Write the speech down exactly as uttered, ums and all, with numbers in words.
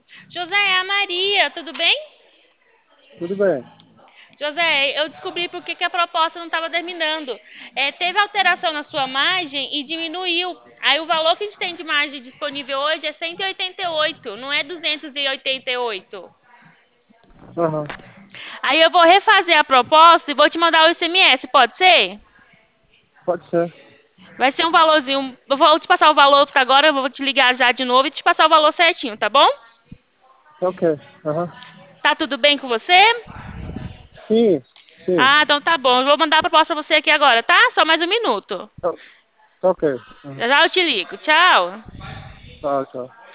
José, é a Maria, tudo bem? Tudo bem. José, eu descobri por que que a proposta não estava terminando. É, teve alteração na sua margem e diminuiu. Aí o valor que a gente tem de margem disponível hoje é cento e oitenta e oito, não é duzentos e oitenta e oito. Aham. Aí eu vou refazer a proposta e vou te mandar o S M S, pode ser? Pode ser. Vai ser um valorzinho. Eu vou te passar o valor porque agora, eu vou te ligar já de novo e te passar o valor certinho, tá bom? Ok. Aham. Tá tudo bem com você? Sim, sim. Ah, então tá bom. Eu vou mandar a proposta pra você aqui agora, tá? Só mais um minuto. Tá, tá ok. Aham. Já já eu te ligo. Tchau. Tá, tchau.